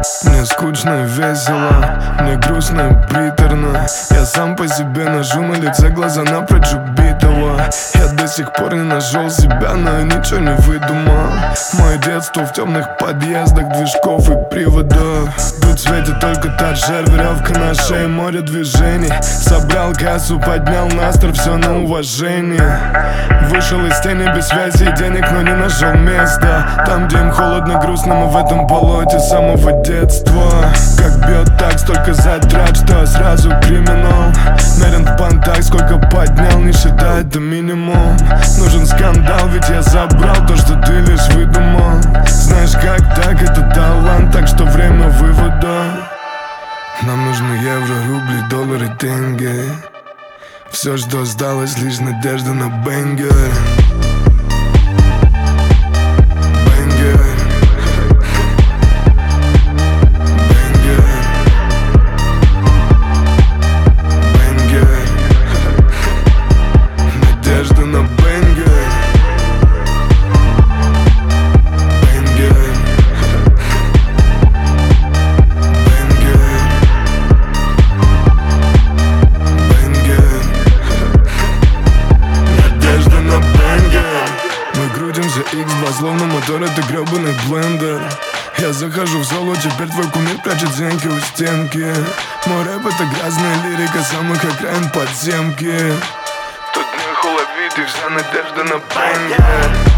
Мне скучно и весело, мне грустно и приторно. Я сам по себе ножу на лице, глаза напрочь убитого. Я до сих пор не нашел себя, но я ничего не выдумал. Мое детство в темных подъездах, движков и приводов. Тут светит только торшер, веревка на шее, море движений. Собрал кассу, поднял настрой, все на уважение. Вышел из тени без связи и денег, но не нашел места. Там, где им холодно, грустно, мы в этом болоте с самого детства. Как бьет так, столько затрат, что сразу криминал. Мерен в бантах, сколько поднял, не считает до минимум. Нужен скандал, ведь я забрал то, что ты лишь выдумал. Знаешь, как так, это талант, так что время вывода. Нам нужны евро, рубли, доллары, тенге. Все, что осталось, лишь надежда на бенгер. X2, словно мотор, это гребаный блендер. Я захожу в золо, теперь твой кумир прячет зенки у стенки. Мой рэп это грязная лирика самых окраин подземки. Тут нехуй ловить и вся надежда на бенгер.